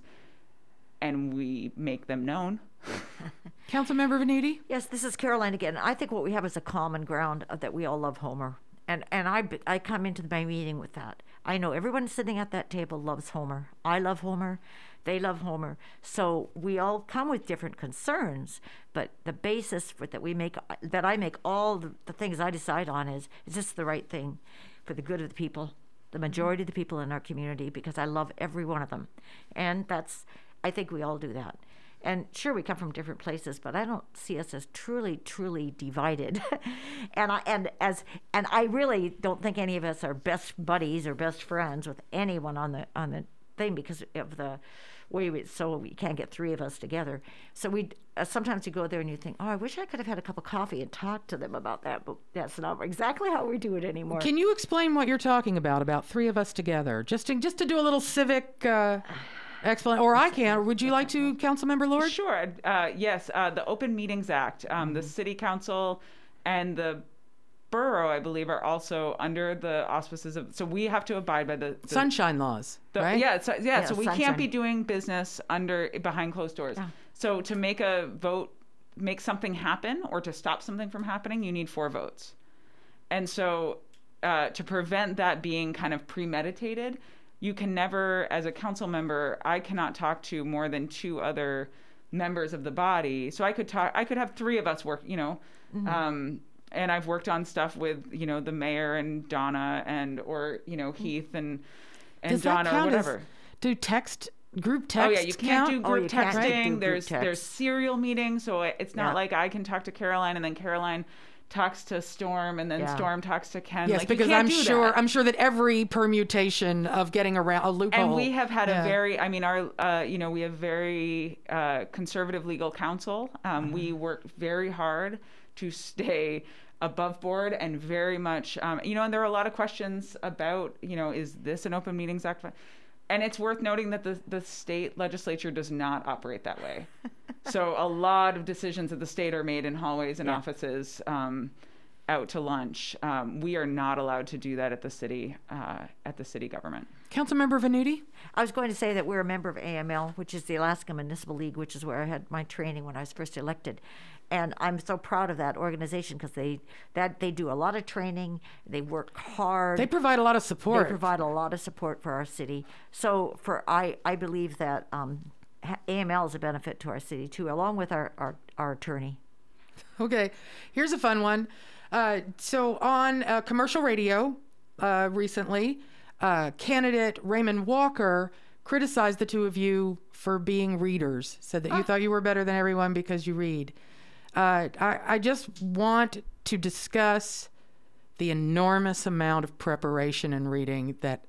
and we make them known. Councilmember Venuti? Yes, this is Caroline again. I think what we have is a common ground of that we all love Homer. And and I, I come into my meeting with that. I know everyone sitting at that table loves Homer. I love Homer. They love Homer. So we all come with different concerns, but the basis for that we make, that I make all the, the things I decide on is, is this the right thing for the good of the people, the majority of the people in our community, because I love every one of them. And that's, I think we all do that. And sure, we come from different places, but I don't see us as truly, truly divided. and I and as and I really don't think any of us are best buddies or best friends with anyone on the on the thing because of the way we. So we can't get three of us together. So we uh, sometimes you go there and you think, oh, I wish I could have had a cup of coffee and talked to them about that, but that's not exactly how we do it anymore. Can you explain what you're talking about? About three of us together, just to just to do a little civic. Uh... Excellent. Or I can. Or would you like to, Councilmember Lord? Sure. Uh, yes. Uh, the Open Meetings Act, um, mm-hmm. the City Council and the borough, I believe, are also under the auspices of. So we have to abide by the, the sunshine laws, the, right? Yeah. So, yeah. yeah so we sunshine. can't be doing business under behind closed doors. Yeah. So to make a vote, make something happen, or to stop something from happening, you need four votes. And so uh, to prevent that being kind of premeditated. You can never, as a council member, I cannot talk to more than two other members of the body. So I could talk, I could have three of us work, you know, mm-hmm. um, and I've worked on stuff with, you know, the mayor and Donna and, or, you know, Heath and, and Does Donna that count or whatever. As, do text, group text Oh yeah, you can't count? do group oh, texting. Right. Do group there's, text. there's serial meetings. So it's not yeah. like I can talk to Caroline and then Caroline talks to Storm and then yeah. Storm talks to Ken. Yes, like, because you can't I'm do sure that. I'm sure that every permutation of getting around a loophole. And we have had yeah. a very, I mean, our, uh, you know, we have very uh, conservative legal counsel. Um, mm-hmm. We work very hard to stay above board and very much, um, you know, and there are a lot of questions about, you know, is this an Open Meetings Act? And it's worth noting that the, the state legislature does not operate that way. So a lot of decisions at the state are made in hallways and yeah. offices, um, out to lunch. Um, we are not allowed to do that at the city, uh, at the city government. Councilmember Venuti? I was going to say that we're a member of A M L, which is the Alaska Municipal League, which is where I had my training when I was first elected. And I'm so proud of that organization because they that they do a lot of training. They work hard. They provide a lot of support. They provide a lot of support for our city. So for I, I believe that um, A M L is a benefit to our city too, along with our, our, our attorney. Okay, here's a fun one. Uh, so on uh, commercial radio uh, recently, uh, candidate Raymond Walker criticized the two of you for being readers, said that you thought you were better than everyone because you read. Uh, I, I just want to discuss the enormous amount of preparation and reading that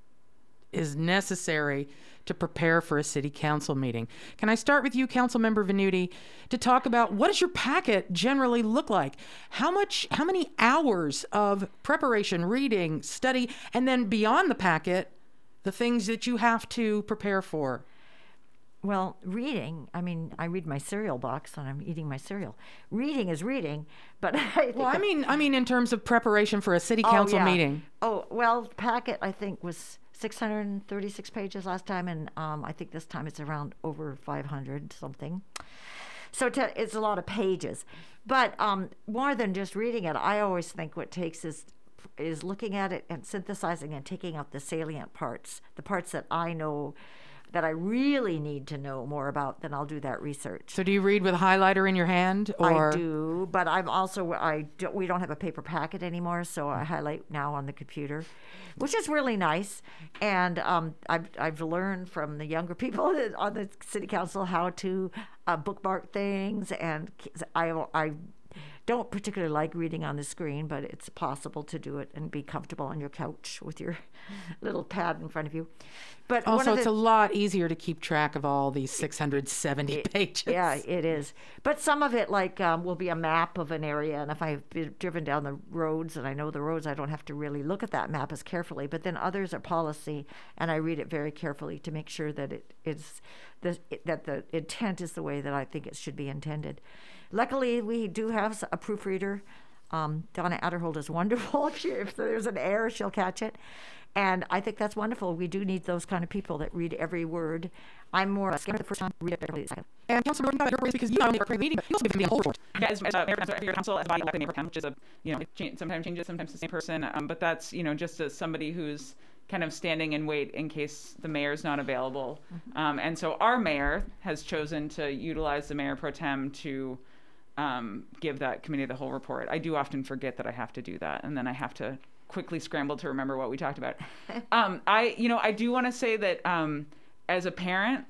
is necessary to prepare for a city council meeting. Can I start with you, Councilmember Venuti, to talk about what does your packet generally look like? How much, how many hours of preparation, reading, study, and then beyond the packet, the things that you have to prepare for? Well, reading, I mean, I read my cereal box when I'm eating my cereal. Reading is reading, but I think Well, I the- mean, I mean, in terms of preparation for a city Oh, council yeah. meeting. Oh, well, packet, I think, was six hundred thirty-six pages last time, and um, I think this time it's around over five hundred something. So to, it's a lot of pages. But um, more than just reading it, I always think what takes is is looking at it and synthesizing and taking out the salient parts, the parts that I know that I really need to know more about, then I'll do that research. So do you read with a highlighter in your hand, or I do, but I'm also I do, we don't have a paper packet anymore, so I highlight now on the computer, which is really nice. And um, I've I've learned from the younger people on the city council how to uh, bookmark things, and I I don't particularly like reading on the screen, but it's possible to do it and be comfortable on your couch with your little pad in front of you. But one also of it's the- a lot easier to keep track of all these six hundred seventy pages. Yeah, it is. But some of it, like, um, will be a map of an area, and if I've been driven down the roads and I know the roads, I don't have to really look at that map as carefully. But then others are policy, and I read it very carefully to make sure that it is the that the intent is the way that I think it should be intended. Luckily, we do have a proofreader. Um, Donna Adderhold is wonderful. If, she, if there's an error, she'll catch it. And I think that's wonderful. We do need those kind of people that read every word. I'm more scared the first time, read it every second. And Councilor Gordon, you're because you not only are creating meeting, but you also give me a whole report. Yeah, as, as uh, mayor council, every council as a body elected mayor council, which is a, you know, it cha- sometimes changes, sometimes the same person, um, but that's, you know, just as somebody who's kind of standing in wait in case the mayor's not available. Mm-hmm. Um, and so our mayor has chosen to utilize the mayor pro tem to um, give that committee the whole report. I do often forget that I have to do that, and then I have to quickly scramble to remember what we talked about. um, I, you know, I do want to say that um, as a parent,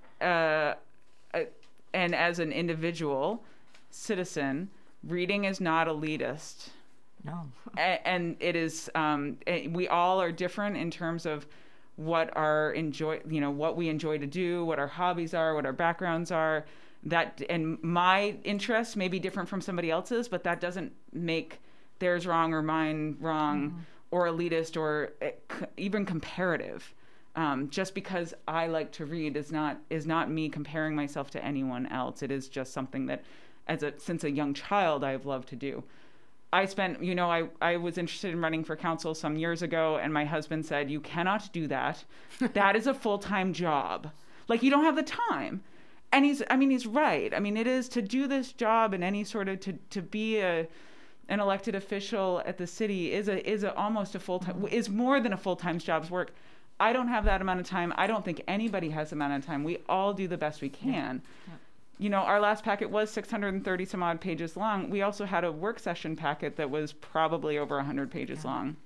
uh, uh, and as an individual citizen, reading is not elitist. No. A- and it is, um, it, we all are different in terms of what our enjoy, you know, what we enjoy to do, what our hobbies are, what our backgrounds are. That, and my interests may be different from somebody else's, but that doesn't make theirs wrong or mine wrong, mm-hmm. or elitist or uh, even comparative. Um, just because I like to read is not is not me comparing myself to anyone else. It is just something that, as a since a young child, I've loved to do. I spent, you know, I, I was interested in running for council some years ago, and my husband said, "You cannot do that. That is a full-time job. Like, you don't have the time." And he's, I mean, he's right. I mean, it is to do this job and any sort of to to be a an elected official at the city is a is a almost a full-time is more than a full-time job's work. I don't have that amount of time. I don't think anybody has the amount of time. We all do the best we can. Yeah. Yeah. You know, our last packet was six hundred thirty some odd pages long. We also had a work session packet that was probably over one hundred pages yeah. long.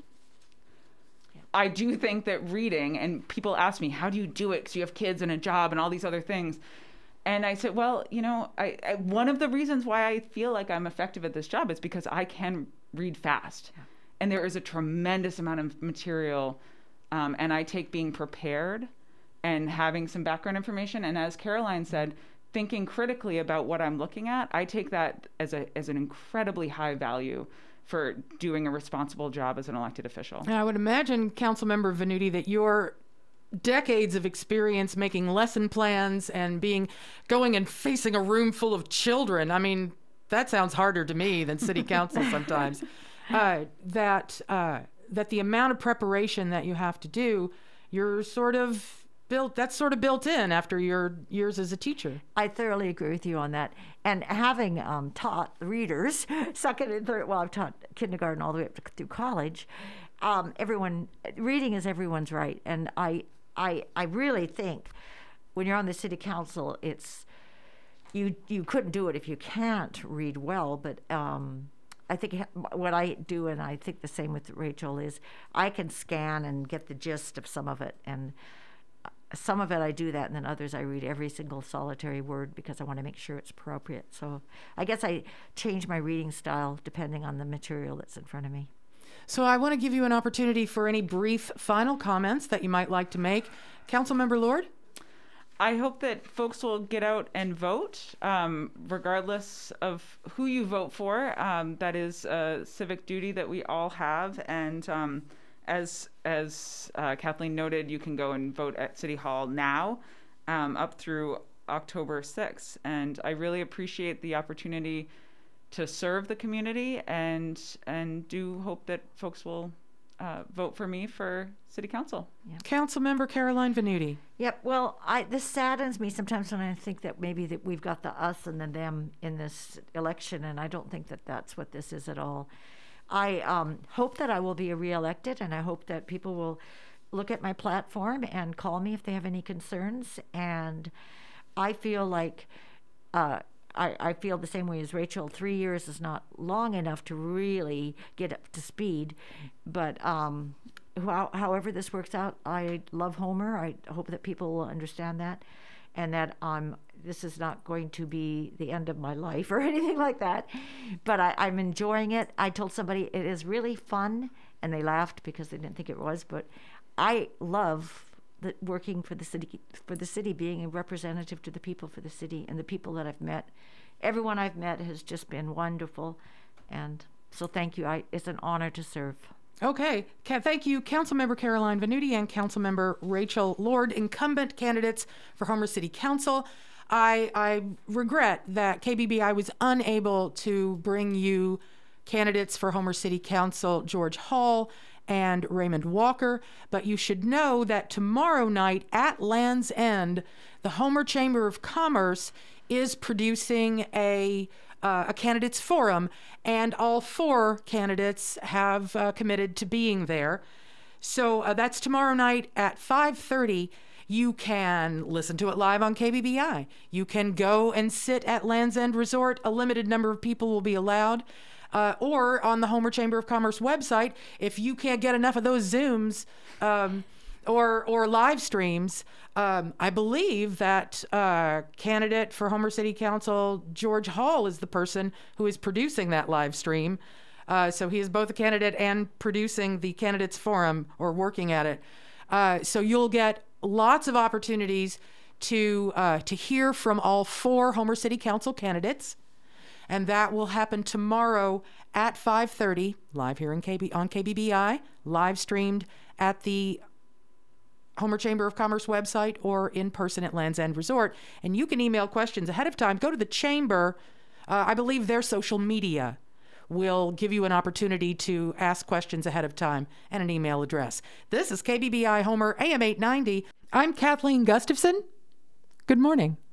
Yeah. I do think that reading, and people ask me, how do you do it? Because you have kids and a job and all these other things. And I said, well, you know, I, I one of the reasons why I feel like I'm effective at this job is because I can read fast. Yeah. And there is a tremendous amount of material. Um, and I take being prepared and having some background information. And as Caroline said, thinking critically about what I'm looking at, I take that as a as an incredibly high value for doing a responsible job as an elected official. And I would imagine, Councilmember Venuti, that your decades of experience making lesson plans and being going and facing a room full of children, I mean, that sounds harder to me than city council sometimes, uh, that uh, that the amount of preparation that you have to do, you're sort of built, that's sort of built in after your years as a teacher. I thoroughly agree with you on that. And having um, taught readers, second and third, well, I've taught kindergarten all the way up to, through college, um, everyone, reading is everyone's right. And I, I, I really think when you're on the city council, it's, you, you couldn't do it if you can't read well, but um, I think what I do, and I think the same with Rachel, is I can scan and get the gist of some of it. And some of it I do that, and then others I read every single solitary word because I want to make sure it's appropriate. So I guess I change my reading style depending on the material that's in front of me. So I want to give you an opportunity for any brief final comments that you might like to make. Councilmember Lord? I hope that folks will get out and vote, um, regardless of who you vote for. Um, that is a civic duty that we all have. And um, as as uh, Kathleen noted, you can go and vote at City Hall now. um, up through October sixth. And I really appreciate the opportunity to serve the community, and and do hope that folks will uh, vote for me for City Council. Yeah. Councilmember Caroline Venuti. Yep. Well, I this saddens me sometimes when I think that maybe that we've got the us and the them in this election, and I don't think that that's what this is at all. I um, hope that I will be reelected, and I hope that people will look at my platform and call me if they have any concerns. And I feel like uh, I, I feel the same way as Rachel. Three years is not long enough to really get up to speed. But um, how, however this works out, I love Homer. I hope that people will understand that, and that um, this is not going to be the end of my life or anything like that. But I, I'm enjoying it. I told somebody it is really fun, and they laughed because they didn't think it was. But I love the, working for the city, for the city, being a representative to the people for the city, and the people that I've met. Everyone I've met has just been wonderful, and so thank you. I, it's an honor to serve. Okay, Ca- thank you, Councilmember Caroline Venuti and Councilmember Rachel Lord, incumbent candidates for Homer City Council. I, I regret that K B B I was unable to bring you candidates for Homer City Council, George Hall and Raymond Walker, but you should know that tomorrow night at Land's End, the Homer Chamber of Commerce is producing a uh, a candidates forum, and all four candidates have uh, committed to being there. So uh, that's tomorrow night at five thirty. You can listen to it live on K B B I. You can go and sit at Land's End Resort. A limited number of people will be allowed. Uh, or on the Homer Chamber of Commerce website, if you can't get enough of those Zooms um, or or live streams, um, I believe that uh, candidate for Homer City Council, George Hall, is the person who is producing that live stream. Uh, so he is both a candidate and producing the candidates forum, or working at it. Uh, so you'll get lots of opportunities to uh, to hear from all four Homer City Council candidates. And that will happen tomorrow at five thirty, live here in K B, on K B B I, live streamed at the Homer Chamber of Commerce website or in person at Land's End Resort. And you can email questions ahead of time. Go to the Chamber. Uh, I believe their social media will give you an opportunity to ask questions ahead of time, and an email address. This is K B B I Homer A M eight ninety. I'm Kathleen Gustafson. Good morning.